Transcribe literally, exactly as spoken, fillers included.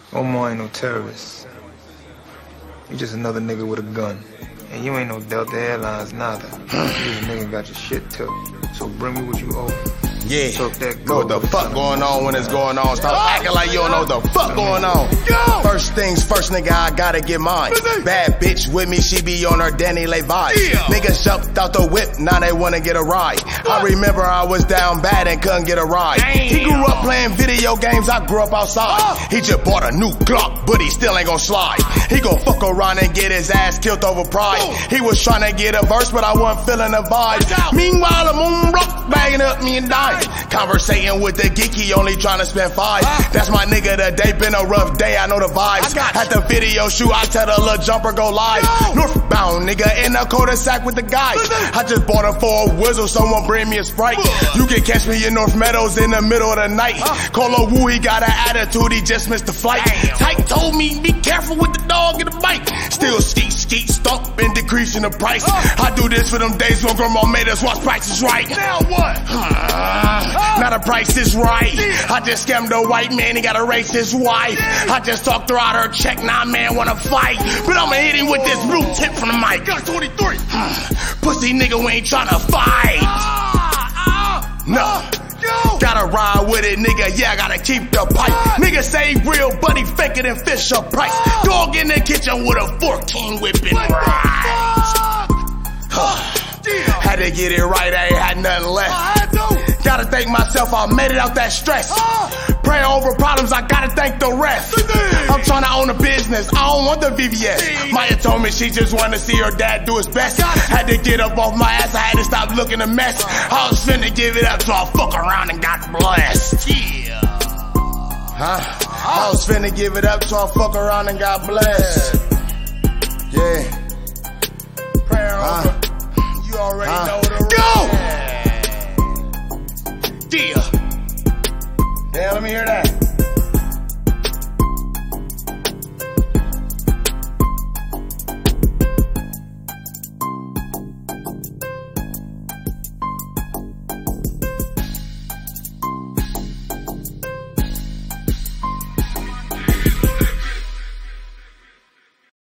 Omar ain't no terrorist. You just another nigga with a gun. And you ain't no Delta Airlines neither. You just a nigga got your shit took. So bring me what you owe. Yeah, that know what the fuck going on when it's going on. Stop acting like you don't know what the fuck going on. First things first, nigga, I gotta get mine. Bad bitch with me, she be on her Danny Lay vibe. Niggas jumped out the whip, now they wanna get a ride. I remember I was down bad and couldn't get a ride. He grew up playing video games, I grew up outside. He just bought a new Glock, but he still ain't gon' slide. He gon' fuck around and get his ass killed over pride. He was trying to get a verse, but I wasn't feeling the vibe. Meanwhile, the moon rock bagging up me and dying. Conversating with the geeky, only trying to spend five. That's my nigga today, been a rough day, I know the vibes. At the video shoot, I tell the little jumper go live. Northbound, nigga, in a cul-de-sac with the guys. I just bought her for a whistle, someone bring me a Sprite. You can catch me in North Meadows in the middle of the night. Colo Woo, he got an attitude, he just missed the flight. Tyke told me, be careful with the dog in the bite. Still skeet, skeet, stomp, and decreasing the price. I do this for them days when grandma made us watch Price is Right. Now what? Now the price is right. I just scammed a white man, he gotta race his wife. I just talked her out her check, now man wanna fight. But I'ma hit him with this blue tip from the mic. Got twenty-three. Pussy nigga, we ain't tryna fight. No. Gotta ride with it, nigga, yeah, I gotta keep the pipe. Nigga say real, but he faker than Fisher Price. Dog in the kitchen with a fourteen whipping right. Had to get it right, I ain't had nothing left. Gotta thank myself, I made it out that stress. Praying over problems, I gotta thank the rest. I'm trying to own a business, I don't want the V V S. Maya told me she just wanted to see her dad do his best. Had to get up off my ass, I had to stop looking a mess. I was finna give it up, so I fuck around and got blessed. Yeah. Huh? I was finna give it up, so I fuck around and got blessed. Yeah. Prayer over.